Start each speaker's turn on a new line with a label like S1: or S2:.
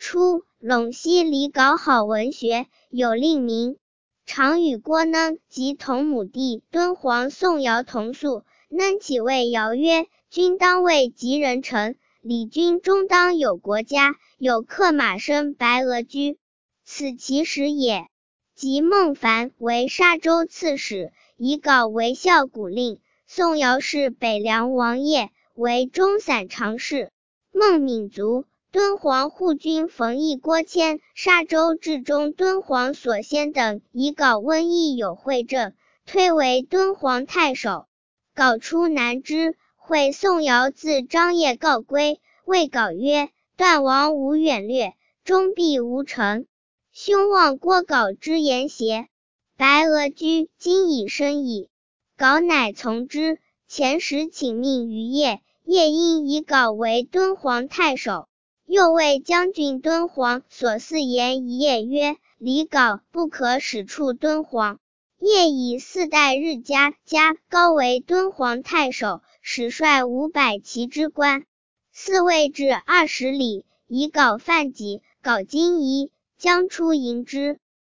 S1: 初，陇西里搞好文学，有令名，常与郭能及同母弟敦煌宋尧同宿。能启谓尧曰：君当为吉人臣，礼君终当有国家，有客马生白鹅居，此其始也。及孟凡为沙州刺史，以稿为校古令。宋尧是北凉王爷，为中散常侍。孟闵卒，敦煌护军冯异、郭谦、沙州治中敦煌所先等以稿瘟疫有会政，推为敦煌太守。稿出南之，会宋尧自张掖告归，谓稿曰：段王无远略，终必无成。兄望郭稿之言邪？白鹅居今已生矣。稿乃从之。前时请命于邺，邺因以稿为敦煌太守。又谓将军敦煌所祀言一邺曰：离稿不可使出敦煌。邺以4代日加高为敦煌太守，使率500骑之官，嗣位至20里，以稿犯己，稿今疑，将出迎之。